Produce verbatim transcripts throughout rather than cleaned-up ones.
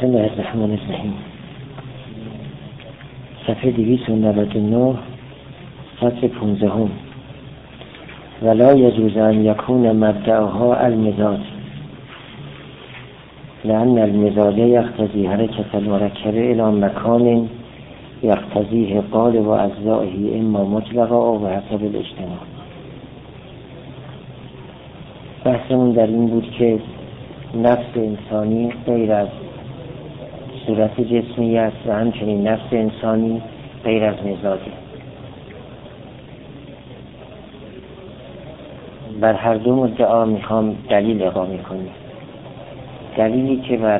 بسم الله الرحمن الرحیم. صفحه دویست و نود و نه، فصل پانزدهم. ولا یجوز ان یکون مبدأها المزاج لأن المزاج یقتضی حرکت المرکب الى مکان یقتضیه قالب اجزائه اما مطلقا و حسب الاجتماع. بحثمون در این بود که نفس انسانی غیر از صورت جسمی است و همچنین نفس انسانی غیر از مزاجه. بر هر دو مدعا میخوام دلیل اقامه کنیم. دلیلی که بر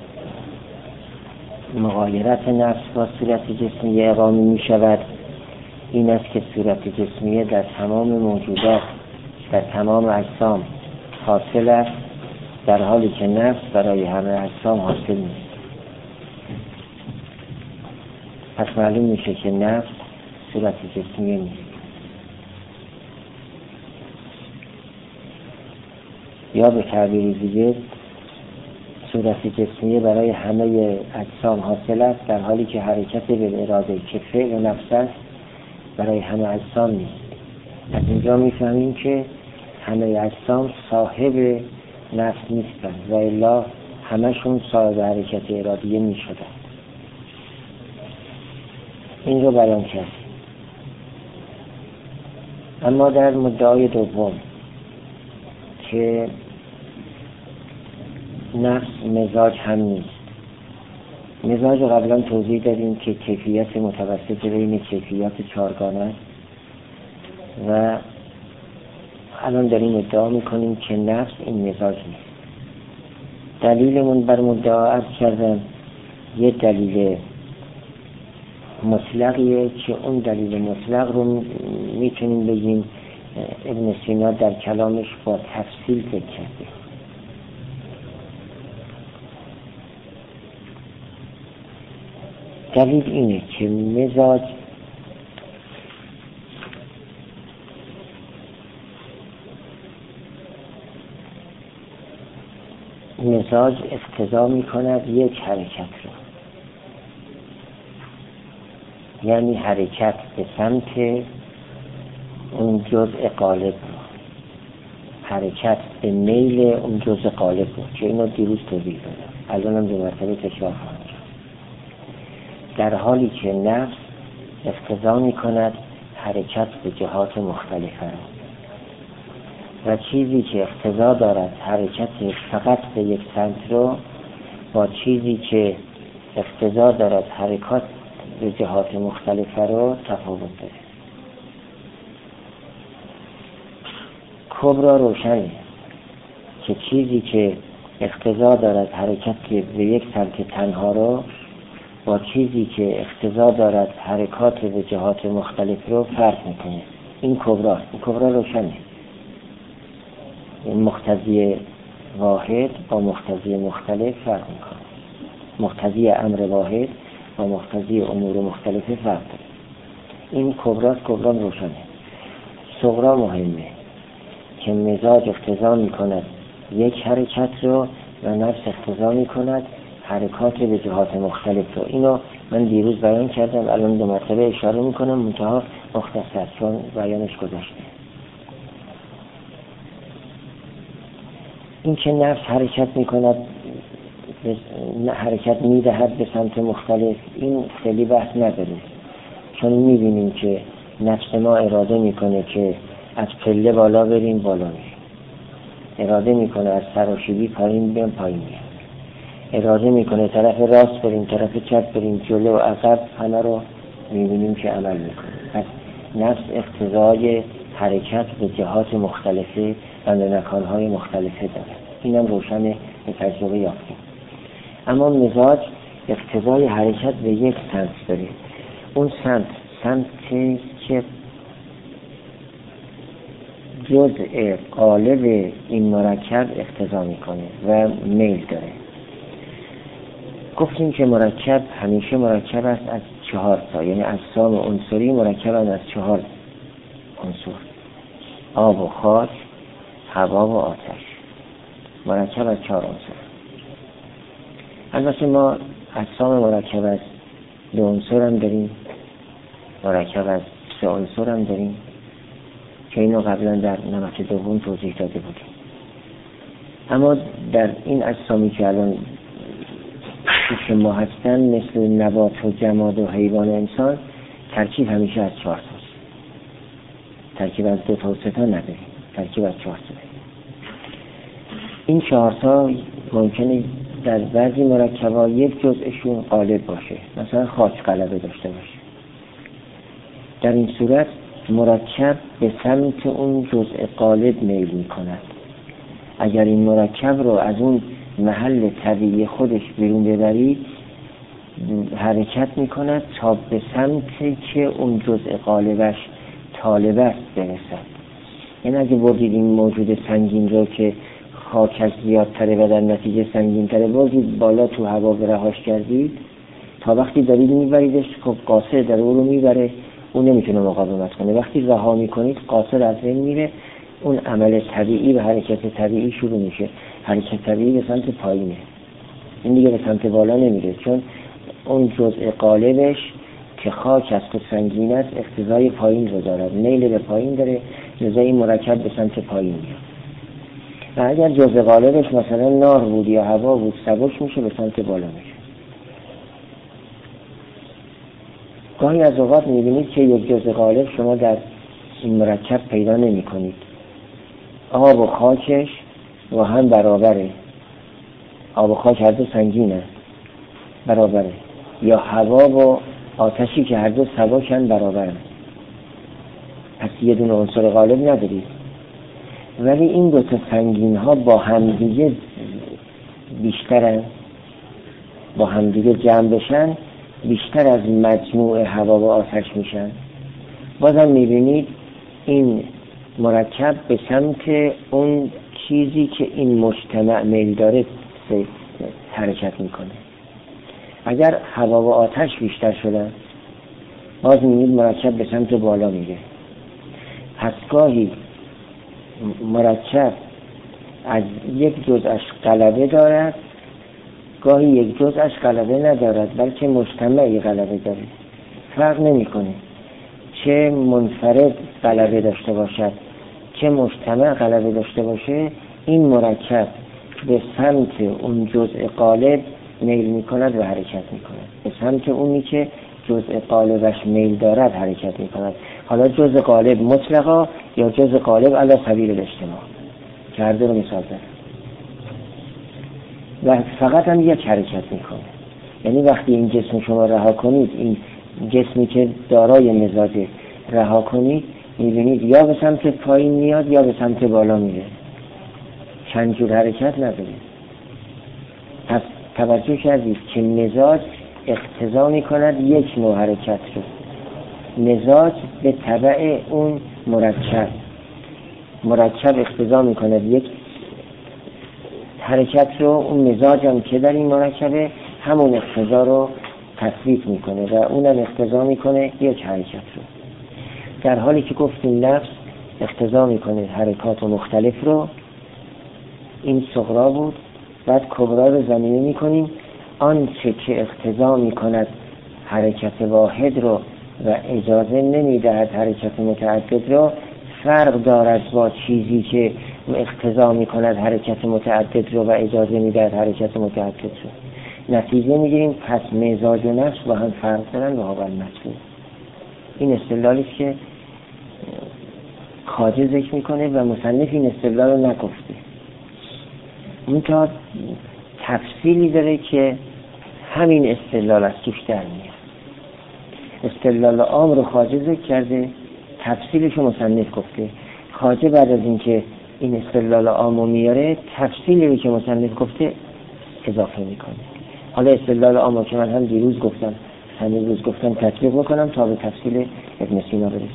مغایرت نفس با صورت جسمی اقامه میشود این است که صورت جسمی در تمام موجودات، در تمام اجسام حاصل است، در حالی که نفس برای همه اجسام حاصل نیست. پس معلوم میشه که نفس صورت جسمی نیست. یا به تعبیر دیگه صورت جسمی برای همه اجسام حاصل است، در حالی که حرکت به اراده که فعل نفس است برای همه اجسام نیست. از اینجا میفهمیم که همه اجسام صاحب نفس نیستند و الا همشون صاحب حرکت ارادیه می شدن. این رو بیان کرد. اما در مدعای دوم که نفس مزاج هم نیست. مزاج رو قبلا توضیح دادیم که کیفیت متوسط بین کیفیات چارگانه است و الان داریم ادعا میکنیم که نفس این مزاج نیست. دلیلمون بر مدعا عرض کردم یه دلیل مطلقیه که اون دلیل مطلق رو میتونیم بگیم ابن سینا در کلامش با تفصیل ذکر کرده. دلیل اینه که مزاج مزاج اقتضا می کند یک حرکت رو، یعنی حرکت به سمت اون جزء قالب رو، حرکت به میل اون جزء قالب رو که اینو دیروز توضیح دادم، الان هم دو مرتبه تکرار خواهم کرد. در حالی که نفس اقتضا می کند حرکت به جهات مختلفه و چیزی که اقتضا دارد حرکت فقط به یک سمت رو با چیزی که اقتضا دارد حرکات به جهات مختلفه رو تفاوت داره. کبرا روشنه که چیزی که اقتضا دارد حرکت به یک سمت تنها رو با چیزی که اقتضا دارد حرکات به جهات مختلف رو فرق میکنه. این کبرا این کبرا روشنه. این مقتضی واحد با مقتضی مختلف فرق میکنه. مقتضی امر واحد با مقتضی امور مختلف فرق داره. این کبرا کبرا روشنه. صغرا مهمه که مزاج اقتضا میکند یک حرکت رو و نفس اقتضا میکند حرکات به جهات مختلف رو. اینو من دیروز بیان کردم، الان دو مرتبه اشاره میکنم، منتها مختصر چون بیانش گذشته. این که نفس حرکت میکند، حرکت میدهد به سمت مختلف، این خیلی بحث نداره، چون میبینیم که نفس ما اراده میکنه که از پله بالا بریم بالا میریم، اراده میکنه از سراشیبی پایین بریم پایین میریم، اراده میکنه طرف راست بریم طرف چپ بریم، جلو و عقب همه رو میبینیم که عمل میکنه. پس نفس اقتضای حرکت به جهات مختلفه و به مکانهای مختلفه داره. اینم روشن به تجربه یافتیم. اما مزاج اقتضای حرکت به یک سمت داره. اون سمت سمتی که جزء قالب این مرکب اقتضا میکنه و میل داره. گفتیم که مرکب همیشه مرکب است از چهار تا، یعنی اجسام عنصری مرکب است از چهار عنصر: آب و خاک، هوا و آتش. مرکب از چهار عنصر. البته ما اجسام مرکب از دو عنصر هم داریم، مرکب از سه عنصر هم داریم که اینو قبلا در نمط دوم توضیح داده بودیم. اما در این اجسامی که الان پیش ما هستن مثل نبات و جماد و حیوان و انسان، ترکیب همیشه از چهار تاست. ترکیب از دو تا و سه تا نداریم، ترکیب از چهار تا. این چهار تا ممکنه در بعضی مرکبات یک جزءشون غالب باشه، مثلا خاک غلبه داشته باشه. در این صورت مرکب به سمت اون جزء غالب میل می کند. اگر این مرکب رو از اون محل طبیعی خودش بیرون ببرید، حرکت می کند تا به سمتی که اون جزء غالبش طالب است برسد. یعنی اگه بردید این موجود سنگین رو که خاکش زیادتره و در نتیجه سنگین تره بردید بالا تو هوا برهاش کردید، تا وقتی دارید میبریدش خب قاصر در او رو میبره، اون نمیتونه مقاومت کنه. وقتی رها میکنید قاصر از بین میره، اون عمل طبیعی و حرکت طبیعی شروع میشه. حرکت طبیعی به سمت پایینه، این دیگه به سمت بالا نمیره، چون اون جزء قالبش که خاک است و سنگین است اقتضای پایین رو دارد، میل به پایین داره، لذا این مرکب به سمت پایین میاد. و اگر جزء غالبش مثلا نار بود یا هوا بود سبک میشه، به سمت بالا میشه. گاهی از اوقات میبینید که یک جزء غالب شما در این مرکب پیدا نمی کنید. آب و خاکش و هم برابره، آب و خاک هر دو سنگینه برابره، یا هوا و آتشی که هر دو سبکن برابره. پس یه دونه عنصر غالب ندارید. ولی این دو تا سنگین ها با همدیگه بیشترن، با همدیگه جمع بشن بیشتر از مجموع هوا و آتش میشن. بازم میبینید این مرکب به سمت اون چیزی که این مجتمع میل داره حرکت میکنه. اگر هوا و آتش بیشتر شدن باز میبینید مرکب به سمت بالا میره. پس گاهی مرکب از یک جزءش غلبه دارد، گاهی یک جزءش غلبه ندارد، بلکه مجتمعی غلبه داره. فرق نمیکنه چه منفرد غلبه داشته باشد چه مجتمع غلبه داشته باشه، این مرکب به سمت اون جزء غالب میل میکند و حرکت میکند، به سمت اونی که جزء غالبش میل دارد حرکت میکند. حالا جزء غالب مطلقا یا جزء غالب علی سبیل الاجتماع که هر دو رو مثال زدم، و فقط هم یک حرکت میکنه. یعنی وقتی این جسم شما رها کنید، این جسمی که دارای مزاج رها کنید، میبینید یا به سمت پایین میاد یا به سمت بالا میره، چند جور حرکت نداره. پس توجه کردید که مزاج اقتضا میکند یک نوع حرکت رو، مزاج به تبع اون مرکب، مرکب اقتضا میکند یک حرکت رو، اون مزاج هم که در این مرکبه همون اقتضا رو تثبیت میکنه و اونم اقتضا میکنه یک حرکت رو. در حالی که گفتیم نفس اقتضا میکنه حرکات مختلف رو، این صغرا بود. بعد کبرا رو زمینه میکنیم، آنچه که اقتضا میکند حرکت واحد رو و اجازه نمیدهد حرکت متعدد رو، فرق دارد با چیزی که اقتضا میکند حرکت متعدد رو و اجازه میدهد حرکت متعدد رو. نتیجه میگیریم پس مزاج و نفس با هم فرق دارن و هاول مطلوب. این استدلالی است که خواجه ذکر میکنه و مصنف این استدلال رو نگفته. اون تا تفصیلی داره که همین استدلال از توش در میاد. استدلال عام رو خواجه ذکر کرده، تفصیلش رو مصنف گفته. خواجه بعد از اینکه این استدلال عام رو میاره، تفصیلی رو که مصنف گفته اضافه میکنه. حالا استدلال عام رو که من هم دیروز گفتم همین روز گفتم تطبیق میکنم تا به تفصیل ابن سینا برسیم.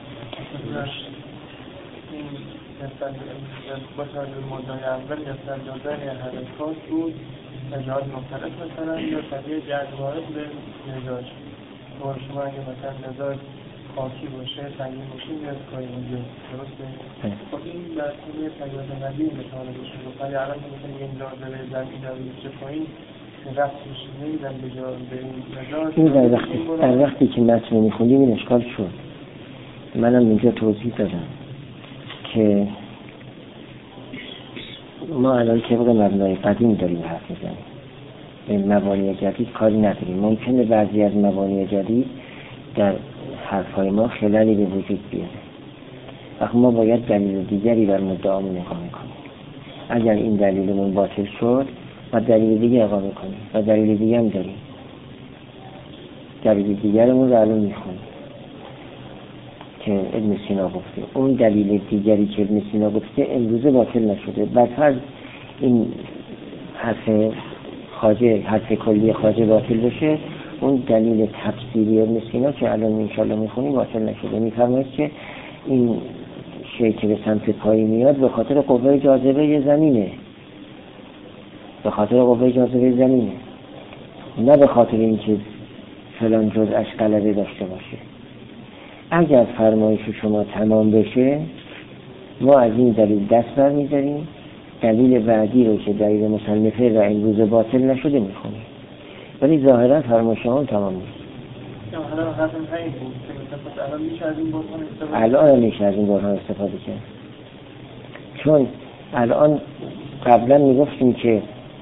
با توجه به مدعای اول مثلا دادن حرکات بود مجال مختلف مثلا یا طبیعه جذبات به مزاج. با شما اگه مثلا مزاج خاکی باشه سنگین باشه میاد پایین اونجا درسته؟ خب این در طول پیاد نبی مثلا باشه ولی الان که مثلا یه اندازه به زمین داره میشه پایین رفتش نمیدن به جا به این مزاج. این در وقتی, در وقتی که متن میخوندیم این اشکال شد. منم اینجا توضیح دادم که ما الان طبق مبنای قدیم داریم حرف میزنیم، به مبانی جدید کاری نداریم. ممکنه بعضی از مبانی جدید در حرفهای ما خلالی به وجود بیاره، وقتی ما باید دلیل دیگری بر مدعامون اقامه کنیم. اگر این دلیلمون باطل شد و دلیل دیگه اقامه کنیم و دلیل دیگه هم داریم، دلیل دیگرمون رو الان میخونیم که ابن سینا گفته. اون دلیل دیگری که ابن سینا گفته امروزه باطل نشده. بعد این حرف خواجه، حرف کلی خواجه باطل بشه، اون دلیل تفسیری ابن سینا که الان انشاءالله میخونیم باطل نشده. میفرماید که این شیء که به سمت پایین میاد به خاطر قوه جاذبه زمینه، به خاطر قوه جاذبه زمینه، نه به خاطر اینکه فلان جزءش غلبه داشته باشه. اگر فرمایش شما تمام بشه ما از این دلیل دست بر می‌داریم، دلیل بعدی رو که دلیل مصنفه و امروز باطل نشده میخونیم، ولی ظاهرا فرمایش شما تمام نیست. الان میشه از این برهان استفاده کرد، چون الان قبلا میگفتیم که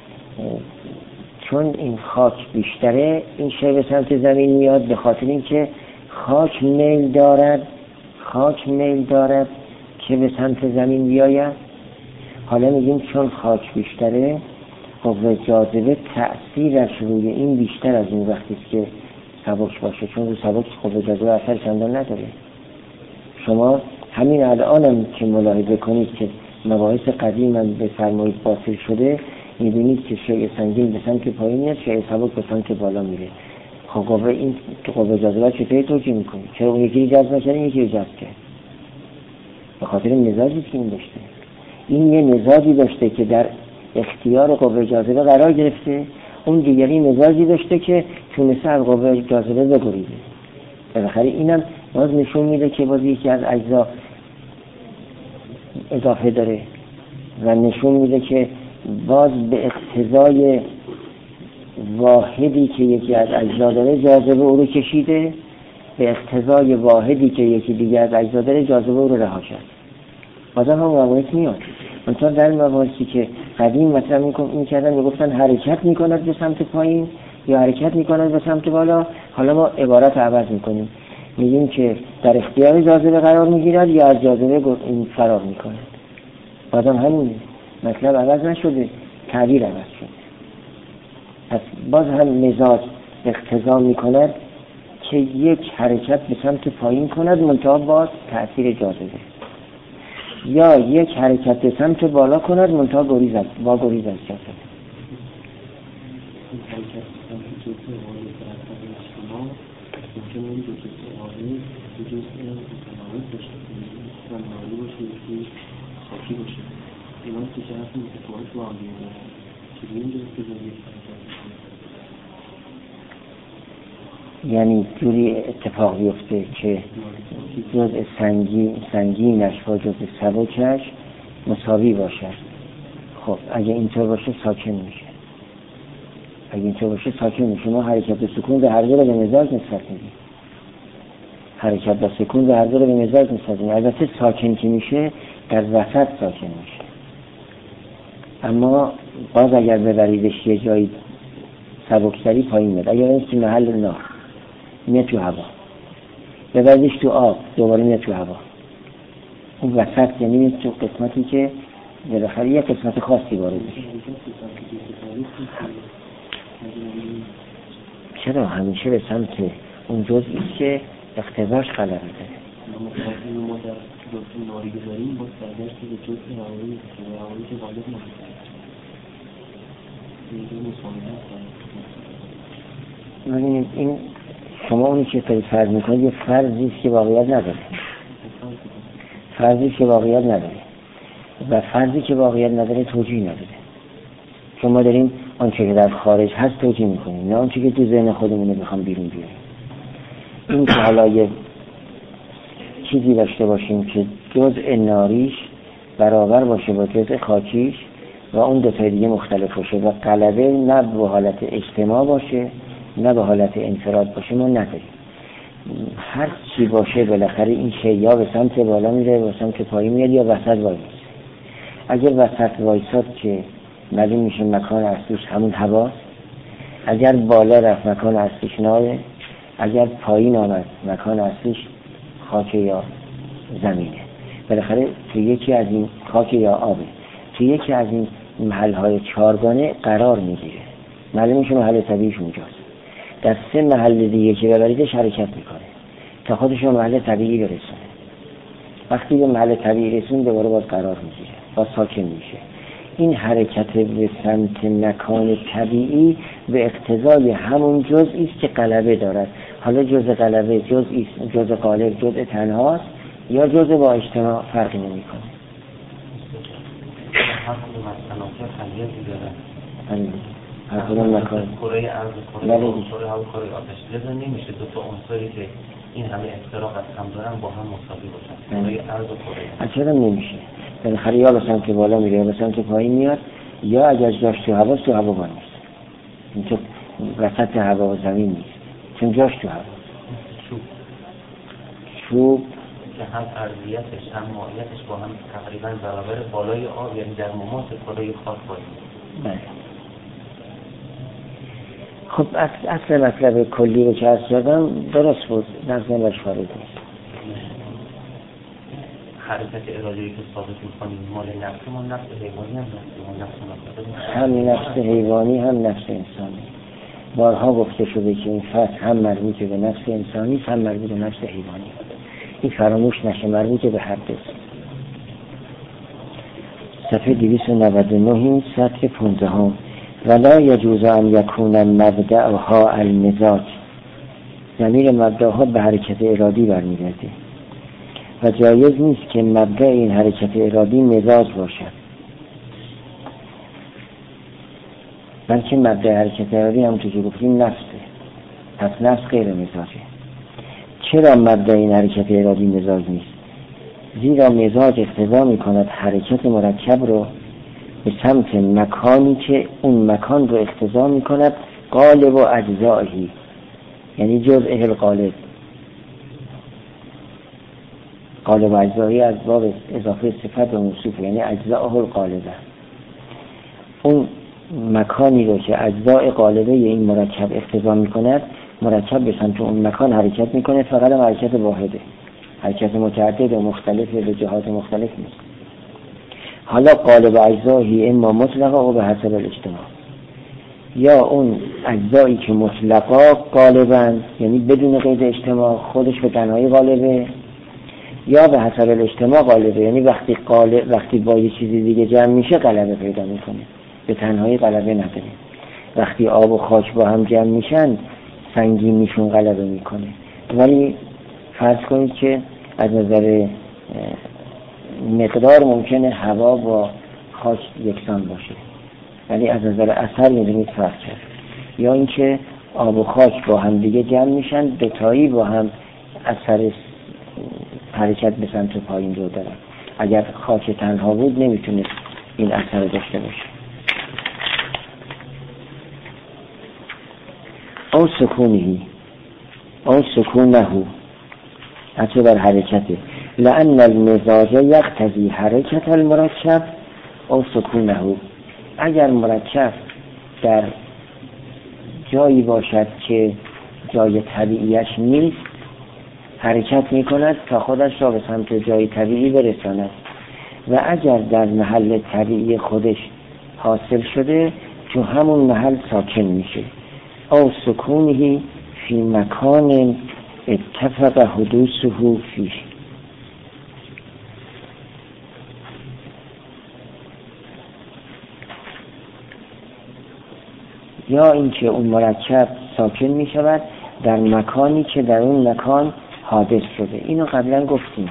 چون این خاک بیشتره این شی به سمت زمین میاد، به خاطر اینکه خاک میل دارد خاک میل دارد که به سمت زمین بیاید. حالا میگیم چون خاک بیشتره قوه جاذبه تأثیرش روی این بیشتر از این وقتی که سبک باشه، چون رو سبک قوه جاذبه اثر چندان نداره. شما همین الانم که ملاحظه کنید که مباحث قدیم هم به فرمایید باطل شده، میبینید که شیء سنگین به سمت پایین میاد، شیء سبک به سمت بالا میره. خب قوه این قوه جاذبه چطوری توجیه میکنید؟ چرا اون یکی جذب نشده این یکی جذب کرد؟ به خاطر مزاجی که این داشته. این یه مزاجی داشته که در اختیار قوه جاذبه قرار گرفته، اون دیگری مزاجی داشته که تونسته از قوه جاذبه بگریزه. بالاخره اینم باز نشون میده که باز یکی از اجزا اضافه داره و نشون میده که باز به اقتضای واحدی که یکی از اجزا داره جاذبه او رو کشیده، به اقتضای واحدی که یکی دیگه از اجزا داره جاذبه او رو رها کرد. بازم هم مباحث میاد. منطقه در مباحثی که قدیم مطرح میکردن میگفتن حرکت میکند به سمت پایین یا حرکت میکند به سمت بالا، حالا ما عبارت عوض میکنیم، میگیم که در اختیار جاذبه قرار میگیرد یا از جاذبه این فرار میکند. بازم همونه، مطلب عوض نشده، تعبیر عوض شده. پس باز هم مزاج اقتضا میکند که یک حرکت به سمت پایین کند منتها باز تأثیر جاذبه، یا یک حرکت به سمت بالا کند منتها گریز از با گریز از جاذبه. یعنی جوری اتفاق بیفته که جزء سنگین سنگینش با جزء سبکش مساوی باشد. خب اگه اینطور باشه ساکن میشه، اگه اینطور باشه ساکن میشه. ما حرکت و سکون به هر دو رو به مزاج نسبت میدیم، حرکت و سکون به هر دو رو به مزاج نسبت میدیم. البته ساکن که میشه در وسط ساکن میشه، اما باز اگر ببریدش یه جایی سبکتری پایین میاد. اگر این تو محل نار میاد تو هوا، ببریدش تو آب دوباره میاد تو هوا. اون وسط یعنی میاد تو قسمتی که بالاخره یه قسمت خاصی وارد میشه. چرا همیشه به سمت اون جزئی که اقتضاش غلبه داره. ما در جزئی ناری بذاریم با سرگشت به جزئی هوایی که هوایی که غالب نمیشه. ببینید این شما اونی که فرض میکنید یه فرضی است که واقعیت نداره، فرضی که واقعیت نداره و فرضی که واقعیت نداره توجیه نداره. شما داریم آنچه که در خارج هست توجیه میکنیم، نه آنچه که تو ذهن خودمونه بخوام بیرون بیاریم. این که حالا یه چیزی داشته باشیم که جزء ناریش برابر باشه با جزء خاکیش، و اون دو تا دیگه مختلف باشه و غلبه نه به حالت اجتماع باشه نه به حالت انفراد باشه ما نداریم. هر چی باشه بالاخره این شی یا به سمت بالا میره یا به سمت پایین میاد یا وسط وایسه. اگر وسط وایساد که معلوم میشه مکان اصلیش همون هواست، اگر بالا رفت مکان اصلیش ناره، اگر پایین آمد مکان اصلیش خاک یا زمینه. بالاخره تو یکی از این خاک یا آبه، تو یکی از این محلهای چارگانه قرار میگیره. معلوم میشه محل طبیعیش اونجاست. در سه محل دیگه که ببریدش حرکت میکنه تا خودش رو محل طبیعی برسونه. وقتی به محل طبیعی رسون دوباره باز قرار میگیره، باز ساکن میشه. این حرکت به سمت مکان طبیعی به اقتضای همون جزئی است که غلبه دارد. حالا جزء غلبه جزئی است، جزء غالب جزء تنهاست یا جزء با اجتماع فرقی نمیکنه. هر کدوم از عناصر خلیتی دارن. همین هر کدوم مکان کره ارض، کره هوا، کره هوا، کره آتش. لذا نمیشه دو تا عنصری که این همه افتراق از هم دارن با هم مساوی باشن. کره ارض و کره. اصلا نمیشه. بالاخره یا به سمت بالا میره یا به سمت پایین میاد، یا اگر جاش تو هوا تو هوا با نیست. این تو وسط هوا و زمین نیست. چون جاش تو هوا. چوب. چوب که هم ارضیتش هم ماهیتش با هم تقریبا برابر بالای آب، یعنی در مماس کره خاک باید. بله. خب اصل مطلب کلی رو که عرض کردم درست بود، نظر برش وارد نیست. حرکت اراده‌ای که ثابت می‌کنیم مال نفس ما، نفس حیوانی هم نفس ما، هم نفس حیوانی هم نفس انسانی. بارها گفته شده که این فصل هم مربوط به نفس انسانی هم مربوط به نفس حیوانی. این فراموش نشه، مربوط به هر دو. صفحه دویست و نود و نه سطر پانزده هم ولا یجوز ان یکون مبدأها المزاج. ضمیر مبدأها به حرکت ارادی برمیگرده و جایز نیست که مبدأ این حرکت ارادی مزاج باشد، بلکه مبدأ حرکت ارادی هم تو که گفتیم نفسه. پس نفس غیر مزاجه. چرا مبدأ این حرکت ارادی مزاج نیست؟ زیرا مزاج اقتضا می‌کند حرکت مرکب رو به سمت مکانی که اون مکان رو اقتضا می‌کند قالب و اجزایی، یعنی جزء القالب. قالب و اجزایی از باب اضافه صفت و موصوف، یعنی اجزاءه القالبه. اون مکانی رو که اجزاء قالبه این مرکب اقتضا می‌کند، مرکب به سمت اون مکان حرکت می‌کنه، فقط هم حرکت واحده، حرکت متعدد و مختلف به جهات مختلف نیست. حالا قالب اجزایی اما مطلقا و به حسب الاجتماع، یا اون اجزایی که مطلقا غالباً یعنی بدون قید اجتماع خودش به تنهایی غالبه، یا به حسب الاجتماع غالبه یعنی وقتی غالب وقتی با یه چیزی دیگه جمع میشه غلبه پیدا میکنه، به تنهایی غلبه نداره. وقتی آب و خاک با هم جمع میشن سنگینیشون غلبه میکنه. ولی فرض کنید که از نظر مقدار ممکنه هوا با خاک یکسان باشه، ولی از نظر اثر میدونید فرق کرد. یا اینکه آب و خاک با هم دیگه جمع میشن دوتایی با هم اثر حرکت به سمت پایین رو دارن. اگر خاک تنها بود نمیتونه این اثر داشته باشه. او سکونهی او سکونه حتی بر حرکته لأن المزاج یقتضی حرکت المرکب او سکونه. اگر مرکب در جایی باشد که جای طبیعیش نیست حرکت می کند تا خودش را به سمت جای طبیعی برساند، و اگر در محل طبیعی خودش حاصل شده تو همون محل ساکن میشه. او سکونهی فی مکان اتفق حدوثه فیه. یا اینکه اون مرکب ساکن می شود در مکانی که در اون مکان حادث شده. اینو قبلا گفتیم.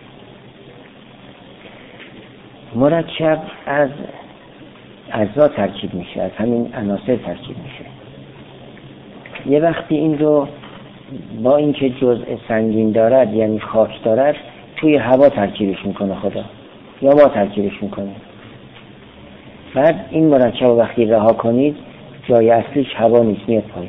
مرکب از اجزا ترکیب میشه، از همین عناصر ترکیب میشه. یه وقتی این رو با اینکه جزء سنگین دارد یعنی خاک دارد توی هوا ترکیبش میکنه خدا، یا ما ترکیبش میکنه. بعد این مرکب وقتی رها کنید جای اصلیش هوا نیست، میاد پایین.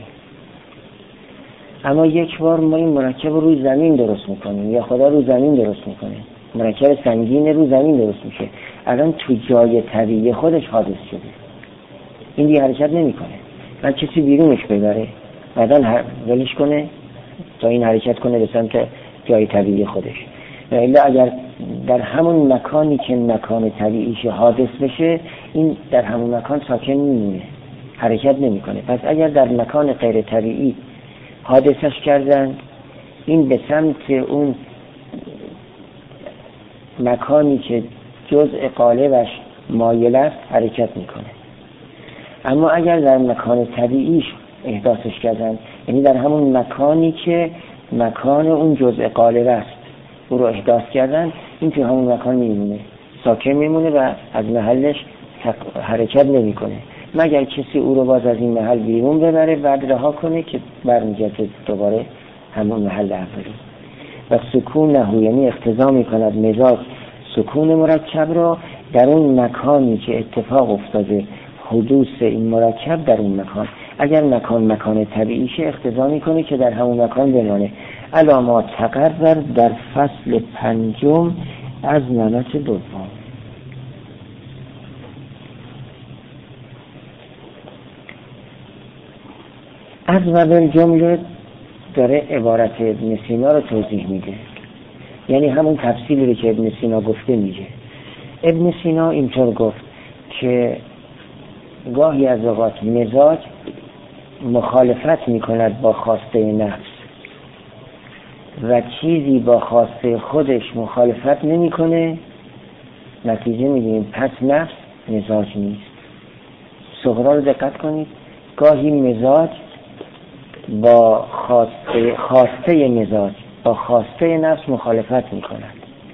اما یک بار ما این مرکب رو روی زمین درست میکنیم یا خدا رو زمین درست میکنه، مرکب سنگین رو زمین درست میشه، الان تو جای طبیعی خودش حادث شده، این دیگه حرکت نمیکنه. بعد کسی بیرونش ببره بعدن ولش کنه تا این حرکت کنه به سمت جای طبیعی خودش. الا اگر در همون مکانی که مکان طبیعیش حادث بشه، این در همون مکان ساکن میمونه، حرکت نمیکنه. پس اگر در مکان غیر طبیعی حادثش کردن، این به سمت اون مکانی که جزء قالبش مایل است حرکت میکنه. اما اگر در مکان طبیعیش احداثش کردن، یعنی در همون مکانی که مکان اون جزء قالب است او رو احداث کردن، این تو همون مکان میمونه، ساکن میمونه و از محلش حرکت نمیکنه، مگر کسی او رو باز از این محل بیرون ببره بعد رها کنه که برمیگرده دوباره همون محل اولی. و سکون نهو یعنی اقتضا میکند مزاج سکون مرکب را در اون مکانی که اتفاق افتاده حدوث این مرکب در اون مکان. اگر مکان مکان طبیعیشه اقتضا میکنه که در همون مکان بمانه. علامات تقرر در فصل پنجم از نمط دوم. از مبل جمله داره عبارت ابن سینا رو توضیح میده، یعنی همون تفصیلی که ابن سینا گفته میگه. ابن سینا اینطور گفت که گاهی از اوقات مزاج مخالفت میکند با خواسته نفس و چیزی با خواسته خودش مخالفت نمیکنه، نتیجه میگیریم پس نفس مزاج نیست. صغرا رو دقت کنید، گاهی مزاج با خواسته خواسته مزاج با خواسته نفس مخالفت میکند،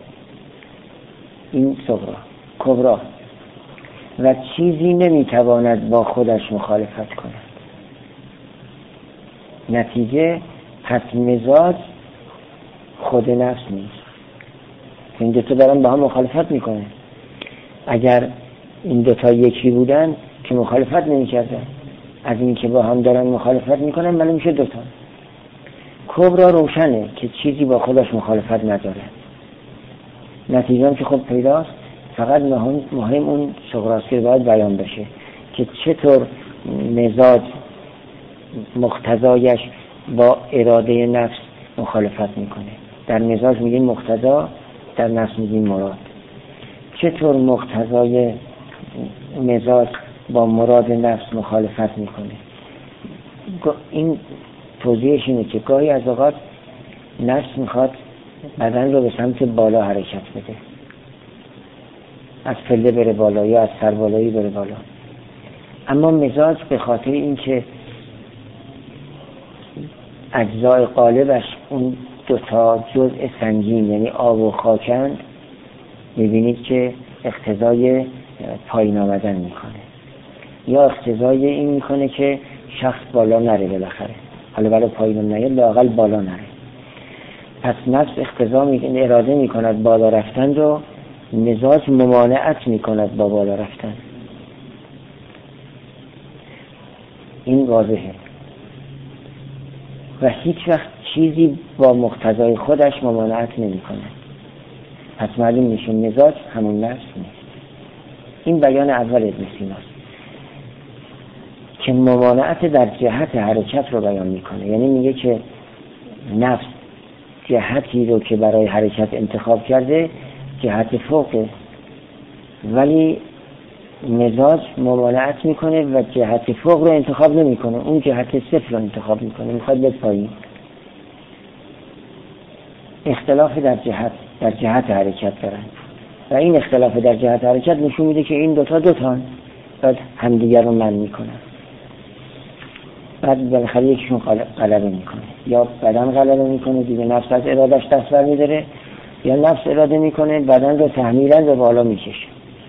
این صغرا. کبرا و چیزی نمیتواند با خودش مخالفت کند، نتیجه پس مزاج خود نفس نیست. این دوتا دارن با هم مخالفت میکنه. اگر این دوتا یکی بودن که مخالفت نمیکردن، از این که با هم دارن مخالفت میکنن معلوم میشه دوتا. کبرا روشنه که چیزی با خودش مخالفت نداره، نتیجه هم که خود پیداست. فقط مهم, مهم اون صغراست که باید بیان بشه که چطور مزاج مقتضایش با اراده نفس مخالفت میکنه. در مزاج میگیم مقتضا، در نفس میگیم مراد. چطور مقتضای مزاج با مراد نفس مخالفت میکنه؟ این توضیحش اینه که گاهی از اوقات نفس میخواد بدن رو به سمت بالا حرکت بده، از پله بره بالا یا از سربالایی بره بالا، اما مزاج به خاطر اینکه اجزای قالبش اون دوتا جزء سنگین یعنی آب و خاکند، میبینید که اقتضای پایین آمدن میکنه یا اقتضای این میکنه که شخص بالا نره بالاخره، حالا بالا پایین نیاد لااقل بالا نره. پس نفس اقتضا میکنه، اراده میکند بالا رفتن رو، مزاج ممانعت میکند با بالا رفتن. این واضحه. و هیچ وقت چیزی با مقتضای خودش ممانعت نمیکنه. پس معلوم میشه مزاج همون نفس نیست. این بیان اول ابن سیناست که ممانعت در جهت حرکت رو بیان میکنه، یعنی میگه که نفس جهتی رو که برای حرکت انتخاب کرده جهت فوقه، ولی مزاج ممانعت میکنه و جهت فوق رو انتخاب نمیکنه، اون جهت صفر رو انتخاب میکنه، میخواد بیاد پایین. اختلاف در جهت در جهت حرکت دارن و این اختلاف در جهت حرکت نشون میده که این دوتا دوتان بعد همدیگر رو منع میکنن، بعد بالاخره یکیشون غلبه میکنه، یا بدن غلبه میکنه دیگه، نفس از ارادش دست بر میداره، یا نفس اراده میکنه بدن رو تحمیلا به بالا میکشه.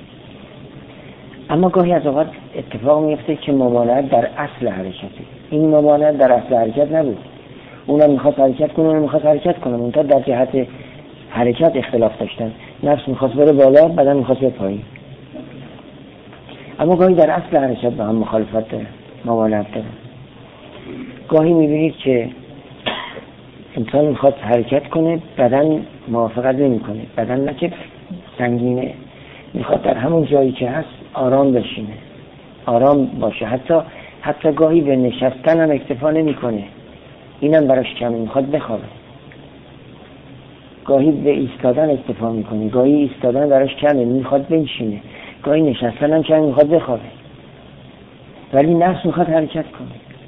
اما گاهی از اوقات اتفاق میفته که ممانعت در اصل حرکته. این ممانعت در اصل حرکت نبود، اونم میخواست حرکت کنه، اونم میخواست حرکت کنه، منتها در جهت حرکت اختلاف داشتن. نفس میخواست بره بالا، بدن میخواست بره پایین. اما گاهی در اصل حرکت با هم مخالفت داره، ممانعت داره. گاهی میبینید که انسان میخواد حرکت کنه، بدن موافقت نمیکنه، بدن نه که سنگینه، میخواد در همون جایی که هست آرام بشینه، آرام باشه. حتی حتی گاهی به نشستن هم اکتفا نمیکنه، اینم براش کمه، میخواد بخوابه. گاهی به ایستادن اکتفا میکنه، گاهی ایستادن براش کمه، میخواد بنشینه. گاهی نشستن هم کمه، میخواد بخوابه. ولی نفس میخواد حرکت کنه.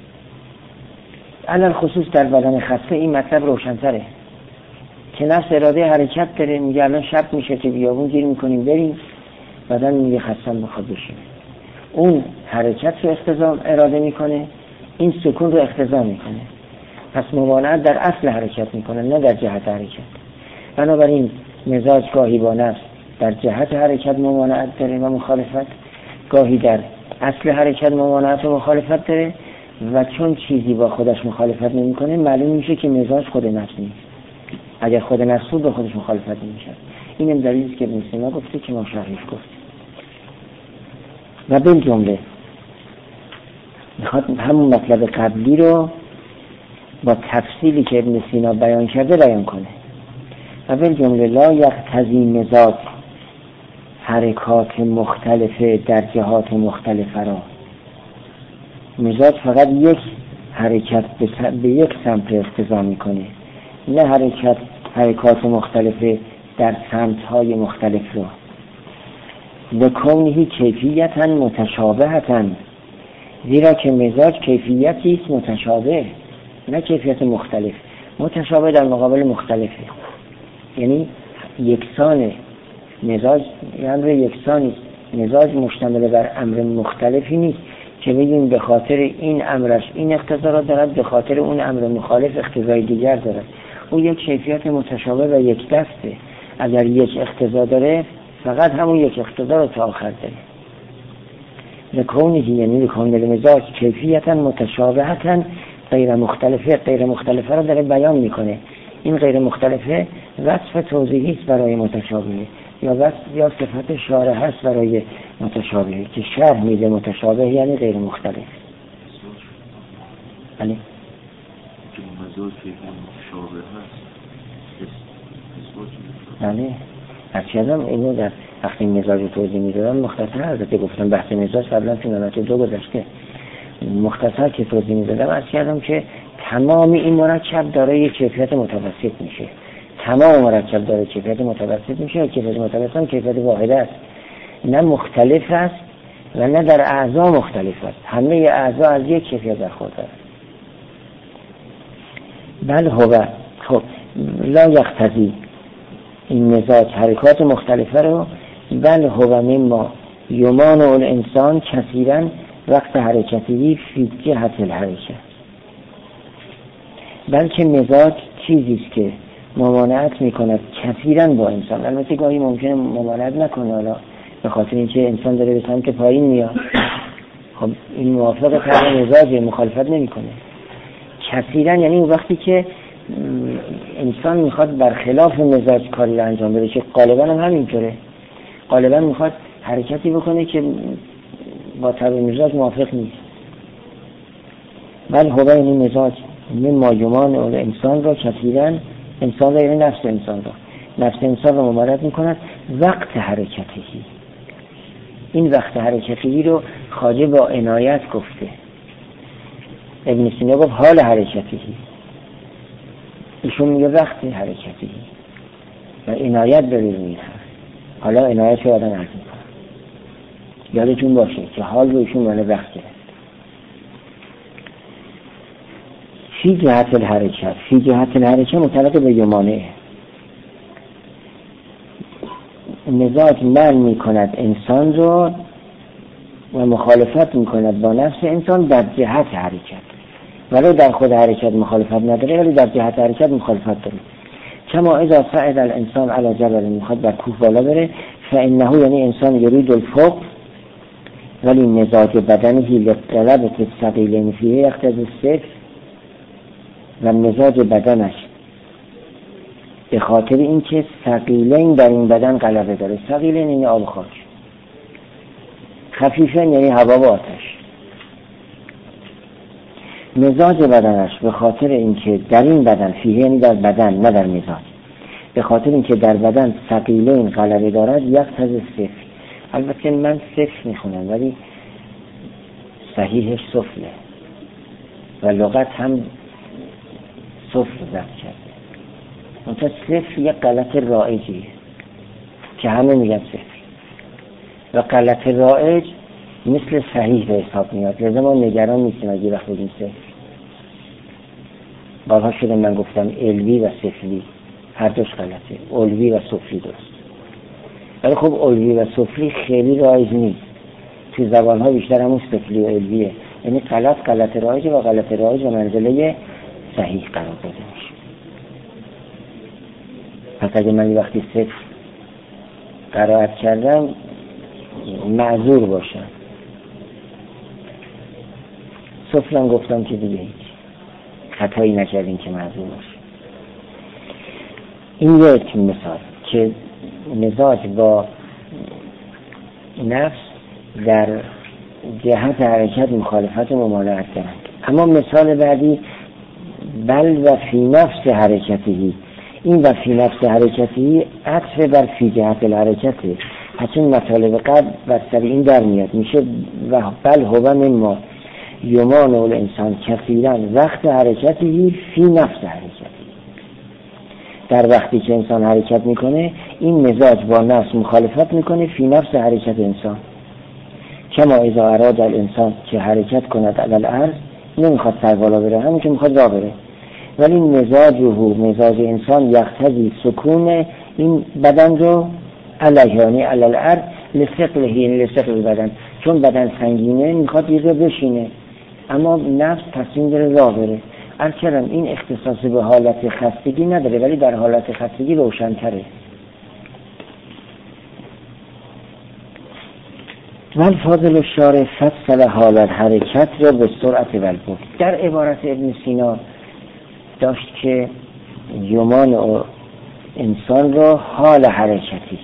علل خصوص در بدن خسته این مطلب روشن‌تره که نفس اراده حرکت داره، میگه الان شب میشه که بیابون گیر میکنیم بریم، بدن میگه خستم بخواد بشینه. اون حرکت رو اقتضا اراده میکنه، این سکون رو اقتضا میکنه. پس ممانعت در اصل حرکت میکنه، نه در جهت حرکت. بنابراین مزاج گاهی با نفس در جهت حرکت ممانعت داره و مخالفت، گاهی در اصل حرکت ممانعت و مخالفت داره و چون چیزی با خودش مخالفت نمیکنه معلوم میشه که مزاج خود نفس نیست. اگر خود نفس بود با خودش مخالفت نمیشه. اینم دلیلی است که ابن سینا گفته که ما شرحش گفت. و به جمله میخواد همون مطلب قبلی رو با تفصیلی که ابن سینا بیان کرده بیان کنه. و به جمله لا یقتضی مزاج حرکات مختلفه در جهات مختلفه را. مزاج فقط یک حرکت به یک سمت اقتضا میکنه، نه حرکت حرکات مختلفه در سمت‌های مختلف را. لکونهی کیفیتاً متشابهتاً، زیرا که مزاج کیفیتی است متشابه، نه کیفیت مختلف. متشابه در مقابل مختلفه، یعنی یکسانه. مزاج امر یکسانی است. مزاج مشتمل بر امر مختلفی نیست که بگیم به خاطر این امرش این اقتضا را دارد، به خاطر اون امر مخالف اقتضای دیگر دارد. او یک کیفیت متشابه و یک دسته. اگر یک اقتضا داره فقط همون یک اقتضا رو تا آخر داره. لکونهی یعنی لکون المزاج کیفیتا متشابهتا غیر مختلفه، غیر مختلفه را داره بیان میکنه. این غیر مختلفه وصف توضیحی است برای متشابهه، یا وصف یا صفت شارح است برای متشابهه که شرح میده متشابه یعنی غیر مختلف. بله که مزاج متشابه هست. بله هرچیدم اینو در وقتی مزاج توضیح میدادم مختصر البته گفتم بحث مزاج قبلا فی نمت دو گذشته، مختصر که توضیح میدادم عرض کردم که تمام این مرکب داره یک کیفیت متوسط میشه. تمام مرکب داره کیفیت متوسط میشه. کیفیت متوسط هم کیفیت واحده است، نه مختلف است و نه در اعضا مختلف است. همه اعضا از یک کیفیت برخوردار است. بل هو خب لا یقتضی این مزاج حرکات مختلفه رو، بل هو مما یمان الانسان کثیرا وقت حرکتی فی جهت الحرکت. بلکه مزاج چیزی است که ممانعت میکند کثیرا با انسان. البته گاهی ممکنه ممانعت نکنه، حالا به خاطر اینکه انسان داره به سمت پایین میاد، خب این موافق طبع مزاج مخالفت نمیکنه. کثیرا یعنی اون وقتی که انسان میخواد برخلاف مزاج کاری رو انجام بده که غالبا هم همینطوره. غالبا میخواد حرکتی بکنه که با طبع مزاج موافق نیست. بل هو یعنی مزاج مما یمان اول انسان را کثیرا، انسان را یعنی نفس انسان را، نفس انسان را ممانعت میکند وقت حرکتی. این وقت حرکتی رو خواجه با عنایت گفته. ابن سینا گفت حال حرکتی، ایشون میگه وقت حرکتی و عنایت داره روی این حرف. حالا عنایت رو آدم عرض میکنم یادتون باشه که حال رو ایشون معنی وقت کرد. فی جهت الحرکت، فی جهت الحرکت متعلق به یمانه. مزاج من میکند انسان رو و مخالفت میکند با نفس انسان در جهت حرکت، ولو در خود حرکت مخالفت نداره ولی در جهت حرکت مخالفت داره. کما اذا صعد الانسان علی جبل، میخواد بر کوه بالا بره، فانه یعنی انسان یرید الفوق ولی مزاج بدنه لطلبت الثقیلین فیه یقتضی الصفر، و مزاج بدنش به خاطر اینکه ثقیلین در این بدن غلبه داره. ثقیلین این آب خاک، خفیفن یعنی هوا و آتش. مزاج بدنش به خاطر اینکه در این بدن، فیه یعنی در بدن نه در مزاج، به خاطر اینکه در بدن ثقیله این غلبه دارد یک تز صفر. البته من صفر میخونم ولی صحیحش صفله و لغت هم صفر ضبط کرده. منتها صفر یک غلط رایجیه که همه میگن صفر و غلط رایج مثل صحیح به حساب میاد. لذا ما نگران نیستیم اگه وقت بودیم صفر. بارها شده من گفتم علوی و سفلی هر دوش غلطه، علوی و سفلی درست، ولی خب علوی و سفلی خیلی رایج نیست. تو زبان ها بیشتر همون سفلی و علویه، یعنی غلط غلط رایج و غلط رایج و منزله صحیح قرار داده میشه. پس اگه من وقتی صفر قرائت کردم معذور باشم. صفرم گفتم که دیگه هیچ خطایی نکردیم که معذور باشه. این یک مثال که مزاج با نفس در جهت حرکت مخالفت و ممانعت دارند. اما مثال بعدی بل و فی نفس حرکتی، این و فی نفس حرکتی عطف بر فی جهت الحرکته. حتی مطالب قبل بر سر این در میاد، میشه و بل هو مما یمان الانسان کثیرا وقت حرکتی فی نفس حرکتی. در وقتی که انسان حرکت میکنه این مزاج با نفس مخالفت میکنه فی نفس حرکت انسان. کما اذا اراد الانسان که حرکت کند علی الارض، نمیخواد سر بالا بره، همین که میخواد راه بره، ولی مزاج رو مزاج انسان یقتضی سکون این بدن رو علیانی علی الارض لثقله، یعنی لثقل بدن، چون بدن سنگینه میخواد یه جا بشینه، اما نفس تصمیم داره راه بره. البته این اختصاص به حالت خستگی نداره، ولی در حالت خستگی روشن‌تره. والفاضل الشارع فصل حالت حرکت را به سرعت و البعد. در عبارت ابن سینا داشت که یمان انسان را حال حرکتی،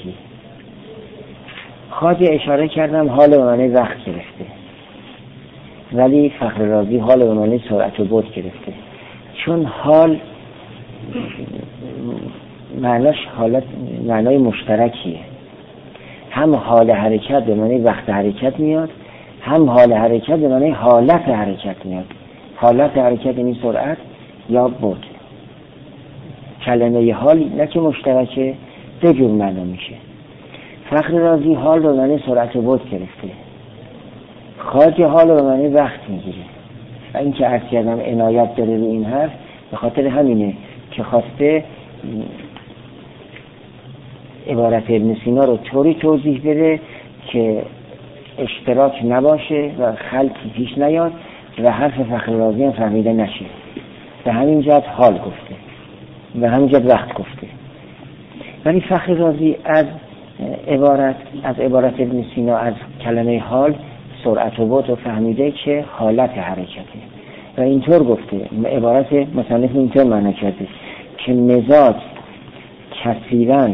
خواجه اشاره کردم حال به معنی وقت گرفته، ولی فخر رازی حال به معنی سرعت و بعد گرفته، چون حال معناش حالت معنای مشترکیه. هم حال حرکت به معنی وقت حرکت میاد، هم حال حرکت به معنی حالت حرکت میاد. حالت حرکت یعنی سرعت یا بعد. کلمه حال نه که مشترکه، دو جور معنا میشه. فخر رازی حال به معنی سرعت و بعد گرفته، خواجه حال به معنی وقت میگیره. و این که عرض کردم عنایت داره رو این حرف به خاطر همینه که خواسته عبارت ابن سینا رو طوری توضیح بده که اشتراک نباشه و خلطی پیش نیاد و حرف فخر رازی هم فهمیده نشه. به همین جهت حال گفته، به همین جهت وقت گفته. ولی فخر رازی از عبارت از عبارت ابن سینا از کلمه حال سرعت و بعد رو فهمیده که حالت حرکته و اینطور گفته. عبارت مصنف اینطور معنی کرده که مزاج کثیراً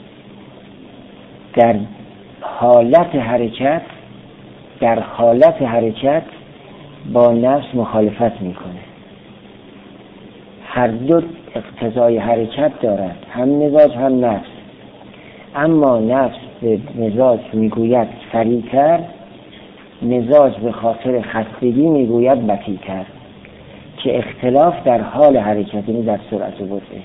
در حالت حرکت در حالت حرکت با نفس مخالفت میکنه. هر دو اقتضای حرکت دارد، هم مزاج هم نفس، اما نفس به مزاج میگوید سریعتر، مزاج به خاطر خستگی میگوید بطی‌تر، که اختلاف در حال حرکت یعنی در سرعت و بعد.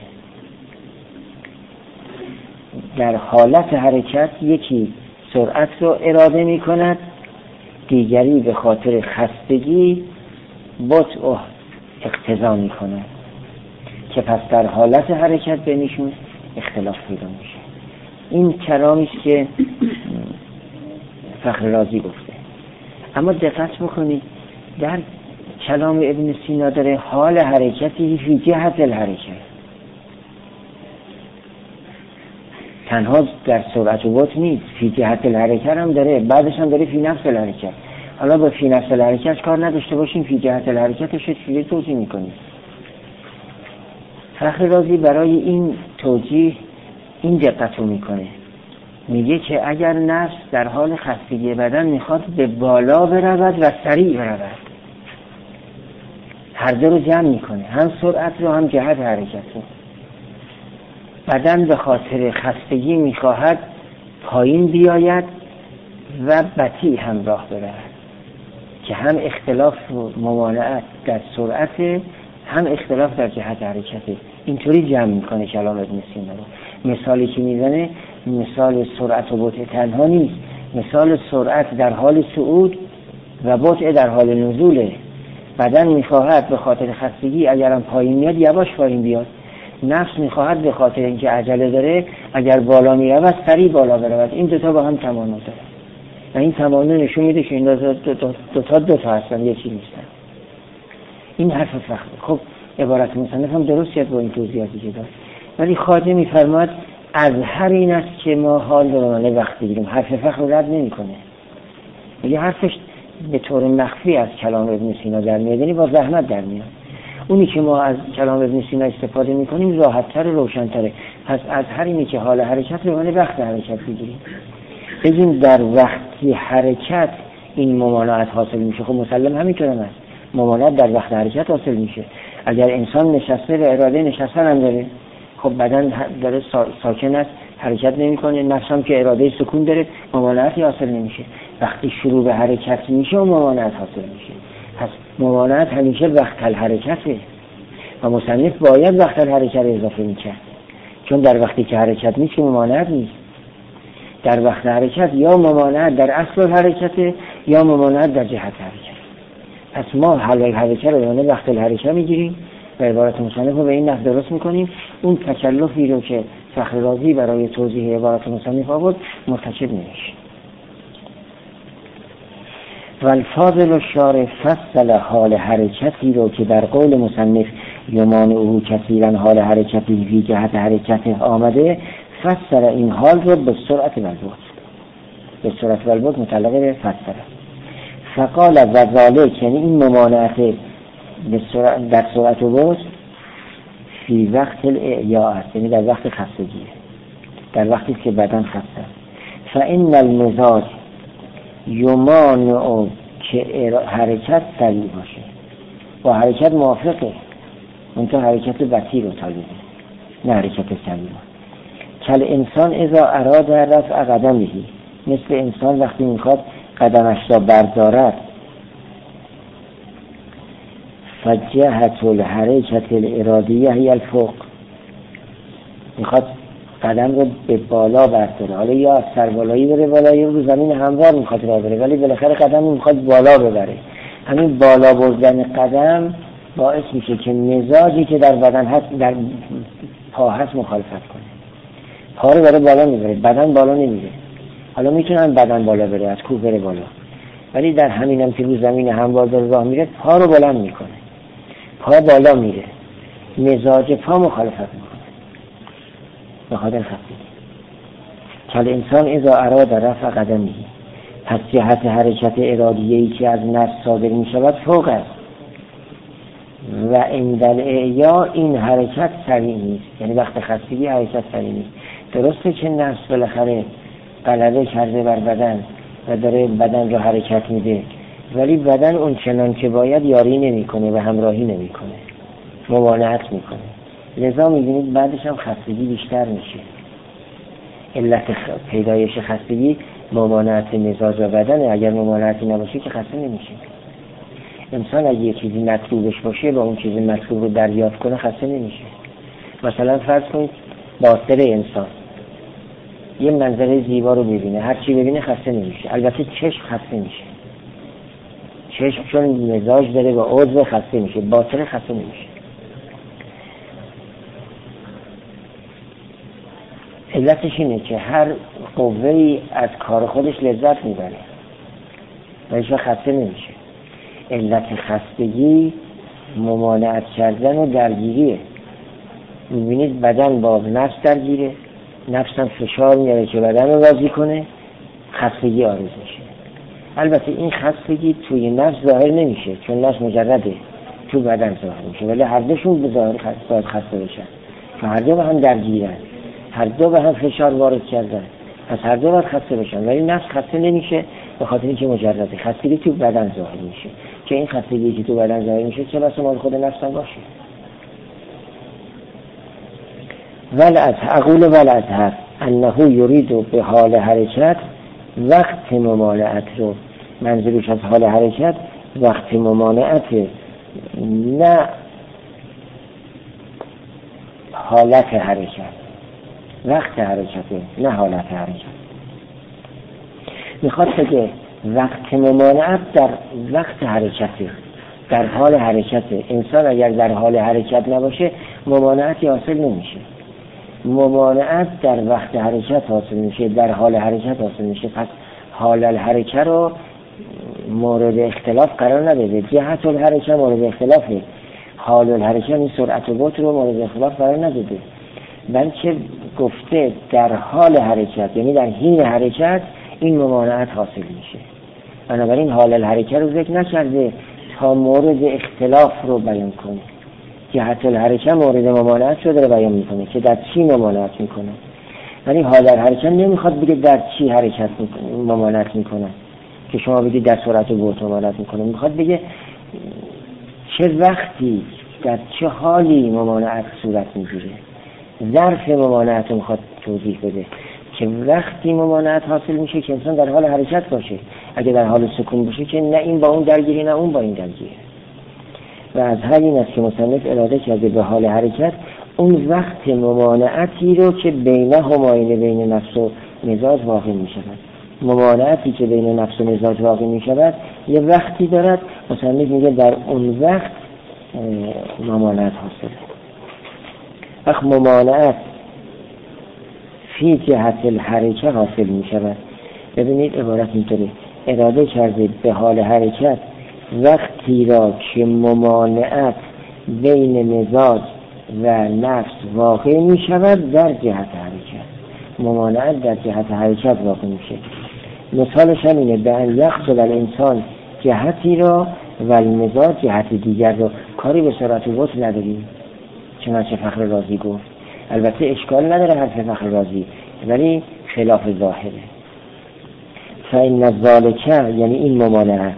در حالت حرکت یکی سرعت رو اراده می کند، دیگری به خاطر خستگی بطء اقتضا می کند، که پس در حالت حرکت بینشون اختلاف پیدا میشه. این کلامی است که فخر رازی گفته. اما دقت بکنید در کلام ابن سینا داره حال حرکتی فی جهت الحرکت، تنها در سرعت و بعد نیست، فی جهت الحرکت هم داره، بعدش هم داره فی نفس الحرکت. حالا با فی نفس الحرکت کار نداشته باشیم، فی جهت الحرکتش چجوری توضیح میکنیم؟ فخر رازی برای این توجیه این دقت رو میکنه میگه که اگر نفس در حال خستگی بدن میخواد به بالا برود و سریع برود، هر دو رو جمع میکنه، هم سرعت رو هم جهت حرکت رو. بدن به خاطر خستگی میخواهد پایین بیاید و بطیء هم راه برود، که هم اختلاف و ممانعت در سرعت، هم اختلاف در جهت حرکته. اینطوری جمع میکنه کلام ابن سینا رو. مثالی که میزنه مثال سرعت و بطء تنها نیست، مثال سرعت در حال صعود و بطء در حال نزوله. بدن میخواهد به خاطر خستگی اگرم پایین میاد یواش پایین بیاد، نفس میخواهد به خاطر اینکه عجله داره اگر بالا میرود سریع بالا برود. این دوتا با هم تمانع داره و این تمانع نشون میده که این دوتا دوتا دوتا دوتا هستن، یکی نیستن. این حرف فخره. خب عبارت مصنف هم درست با این توضیحاتی که داد، ولی خواجه میفرماد از هر این است که ما حال رو معنی وقت بگیریم. حرف فخر رو رد نمی کنه، یه حرفش به طور مخفی از کلام ابن سینا در میاد، یعنی با زحمت در میاد. اونی که ما از کلام ابن سینا استفاده میکنیم راحت‌تر و روشن‌تره. پس از هر اینی که حال حرکت رو معنی وقت حرکت بگیریم، بگیم در وقتی حرکت این ممانعت حاصل میشه. خب مسلم همینطور هم هست، ممانعت در وقت حرکت حاصل میشه. اگر انسان نشسته و اراده نشستن هم داره، خب بدن داره ساکن است، حرکت نمیکنه، نفس هم که اراده سکون داره، ممانعتی حاصل نمیشه. وقتی شروع به حرکت میشه و ممانعت حاصل میشه. پس ممانعت همیشه وقت الحرکته و مصنف باید وقت الحرکت رو اضافه میکرد، چون در وقتی که حرکت نیست که ممانعت نیست. در وقت حرکت یا ممانعت در اصل حرکته یا ممانعت در جهت حرکت. پس ما حل الحرکت رو یعنی وقت الحرکت میگیریم و عبارت مصنف رو به این نحو درست میکنیم. اون تکلفی رو که فخر رازی برای توضیح عبارت مصنف آورد مرتکب نمیشه. والفاضل الشارع فصل حال حرکتی رو که در قول مصنف یمانعه کثیرا حال حرکتی فی جهت حرکت آمده، فسر این حال رو به سرعت و البطء. به سرعت و البطء متعلق به فسر. فقال و ذالک، یعنی این ممانعت در سرعت و بطء فی وقت الاعیاء است، یعنی در وقت خستگی، در وقتی که بدن خسته. فان المزاج یمانع که حرکت سریع باشه، با حرکت موافقه، منتها حرکت بطیء رو طالبه، نه حرکت سریع. کل انسان اذا اراد رفع قدمه، مثل انسان وقتی میخواد قدمش را بردارد، فجهت الحرکت الارادیه هی الفوق، میخواد قدم رو به بالا برداره، حالا یا از سربالایی بره بالا یا رو زمین هموار میخواد را بره، ولی بالاخره قدم رو میخواد بالا ببره. همین بالا بردن قدم باعث میشه که مزاجی که در بدن هست، در پا هست، مخالفت کنه. پا رو بره بالا میبره، بدن بالا نمیره. حالا میتونن بدن بالا بره، از کوه بره بالا، ولی در همین هم که رو زمین هموار داره راه میره، پا رو بلند میکنه، پا بالا میره، مزاج پا مخالفت میکنه به خاطر خستگی. کل انسان اذا اراد رفع قدمه، پس جهت حرکت ارادیه‌ای که از نفس صادر میشود فوق است و عند الاعیاء این حرکت سریع نیست، یعنی وقت خستگی حرکت سریع نیست. درسته که نفس بالاخره غلبه کرده بر بدن و داره بدن رو حرکت میده، ولی بدن اون چنان که باید یاری نمیکنه و همراهی نمیکنه، ممانعت میکنه. لذا میبینید بعدش هم خستگی بیشتر میشه. علت پیدایش خستگی ممانعت مزاج و بدنه. اگر ممانعتی نباشه که خسته نمیشه. انسان اگه یه چیزی مطلوبش باشه با اون چیزی مطلوب رو دریافت کنه خسته نمیشه. مثلا فرض کنید باطل انسان یه منظره زیبا رو ببینه، هر چی ببینه خسته نمیشه. البته چشم خسته میشه، چشم چون مزاج داره و عضو خسته میشه، باطل خسته نمیشه. علتش اینه که هر قوه‌ای از کار خودش لذت میبره و هیچ وقت خسته نمیشه. علت خستگی ممانعت کردن و درگیریه. میبینید بدن با نفس درگیره، نفس هم فشار میاره که بدن رو راضی کنه، خستگی آرز میشه. البته این خستگی توی نفس ظاهر نمیشه چون نفس مجرده، تو بدن ظاهر میشه، ولی هر دوشون به ظاهر خسته بشن و هر دو به هم درگیرن، هر دو به هم فشار وارد کردن، پس هر دو باید خسته بشن، ولی نفس خسته نمیشه به خاطر اینکه مجرده. خستگی تو بدن ظاهر میشه که این خستگی که تو بدن ظاهر میشه چه بسا مال خود نفس هم باشه. ولعت اقول ولعت انه یرید به حال حرکت وقت ممانعت رو، منظورش از حال حرکت وقت ممانعت، نه حالت حرکت، وقت حرکته نه حالت حرکت. میخواد بگه وقت ممانعت در وقت حرکته، در حال حرکته. انسان اگر در حال حرکت نباشه ممانعتی حاصل نمیشه. ممانعت در وقت حرکت حاصل میشه، در حال حرکت حاصل میشه. پس حال الحرکت رو مورد اختلاف قرار نداده، جهت الحرکت مورد اختلافه، حال الحرکت این سرعت و بطء رو مورد اختلاف قرار نداده، بلکه گفته در حال حرکت، یعنی در حین حرکت این ممانعت حاصل میشه. بنابراین حال الحرکت رو ذکر نکرده تا مورد اختلاف رو بیان کنه. جهت الحرکت مورد ممانعت رو داره بیان میکنه که در چی ممانعت میکنه، ولی حال الحرکت نمیخواد بگه در چی حرکت ممانعت میکنه که شما بگید در سرعت و بطء ممانعت میکنه. میخواد بگه چه وقتی در چه حالی ممانعت صورت میگیره. ظرف ممانعت رو میخواد توضیح بده که وقتی ممانعت حاصل میشه که انسان در حال حرکت باشه. اگه در حال سکون باشه که نه این با اون درگیری نه اون با این درگیری. و از همین است که مصنف اراده کرده به حال حرکت اون وقت ممانعتی رو که بین هماینه بین نفس و مزاج واقع می شود. ممانعتی که بین نفس و مزاج واقع می شود یه وقتی دارد، مصنف میگه در اون وقت ممانعت حاصله. وقت ممانعت فی جهت الحرکت حاصل می شود. ببینید عبارت اینطوری اراده کرده به حال حرکت وقتی را که ممانعت بین مزاج و نفس واقع می شود در جهت حرکت. ممانعت در جهت حرکت واقع میشه. مثالش هم اینه به ان یقصد الانسان جهتی را و المزاج جهت دیگر را. کاری به سرعت و بطء نداریم چنانچه فخر رازی گفت. البته اشکال نداره حرف فخر رازی، ولی خلاف ظاهره. فإن ذلک یعنی این ممانعت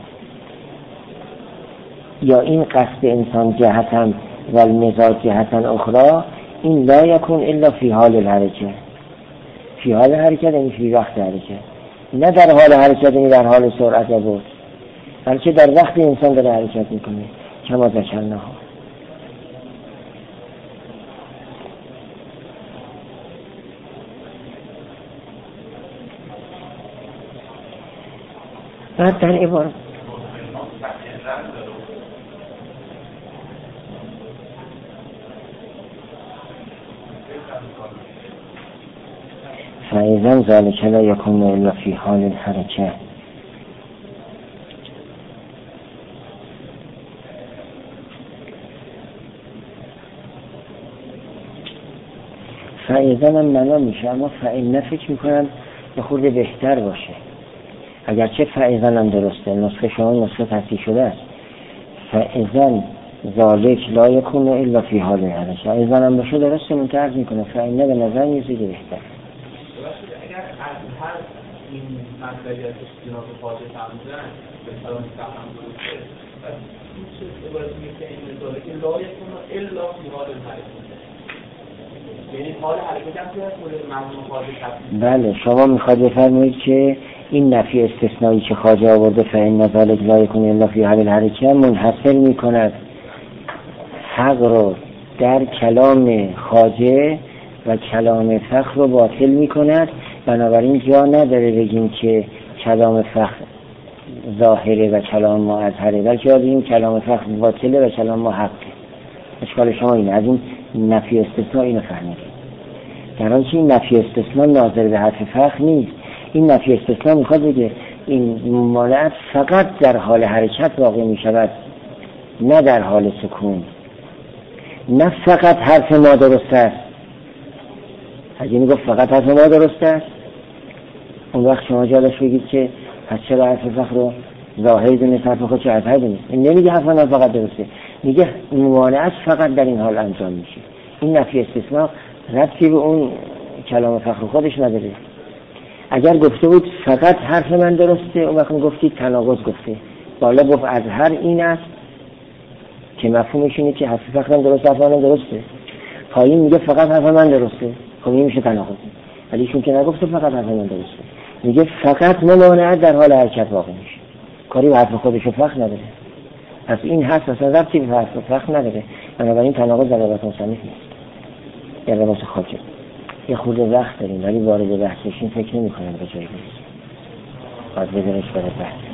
یا این قصد انسان جهتن و المزاج جهتن اخرى این لا یکون الا فی حال الحرکت. فی حال حرکت یعنی فی وقت حرکت، نه در حال حرکت یعنی در حال سرعت و بطء، بلکه در وقت انسان داره حرکت میکنه. کما ذکرناها. بعد در عبارت فإذا ذلك لا يكون إلا في حال الحركة. فإذا من معنا میشه، اما فإن فکر میکنم یه خورده بهتر باشه. اگرچه فإذا هم درسته، نسخه شما نسخه تصحیح شده است. فإذا ذلك لا يكون إلا في حال الحركة. فإذا هم باشه درسته، منتعرض میکنه. فإن به نظر میزیده بهتر. اگر از هر این مسئله اجتناب خاطر فرمودن به سلام فهم درسته و این چیز عبارت میگه که این مثاله که لا یکون الا فی حال الحرکت، یعنی حال حرکت هم که مورد مضمون خاطر تفسیر. بله، شما میخواید بفرمایید که این نفی استثنایی که خواجه آورده فإن ذلک لا یکون الا فی حال الحرکت منحصر میکند حق رو در کلام خواجه و کلام فخر رو باطل میکند. بنابراین جا نداره بگیم که کلام فخر ظاهره و کلام ما اظهره، بلکه باید بگیم کلام فخر باطله و کلام ما حقه. اشکال شما اینه، از این نفی استثناء اینو فهمیدید. در حالی که این نفی استثناء ناظر به حرف فخر نیست. این نفی استثناء میخواد بگه این ممانعت فقط در حال حرکت واقع میشود، نه در حال سکون. نه فقط حرف ما درست است. اگه میگفت فقط حرف ما درست است، اون وقت شما جالش بگید که پس چرا حرف فخر رو ظاهر دونست حرف خود چه اظهر دونست؟ این نمیگه حرف ما فقط درسته، میگه ممانعت فقط در این حال انجام میشه. این نفی استثناء ربطی به اون کلام فخر خودش نداره. اگر گفته بود فقط حرف من درسته، اون وقت گفتید تناقض گفته. بالا گفت از هر این است که مفهومش اینه که حرف فقط من درسته، حرف من درسته. پایین میگه فقط حرف من درسته، خب این میشه تناقض. ولی چون که نگفته فقط حرف من درسته، میگه فقط ممانعت در حال حرکت واقع میشه، کاری به حرف خودش فقط نداره. پس این حرف اصلا ربطی به حرف فقط نداره، بنابراین تناقض در روایت مصنف نیست، در روایت خاکم. یه خورده وقت داریم ولی وارد بحث بشیم فکر نمی‌کنم به جایی برسیم. باید بذارش برای بحث.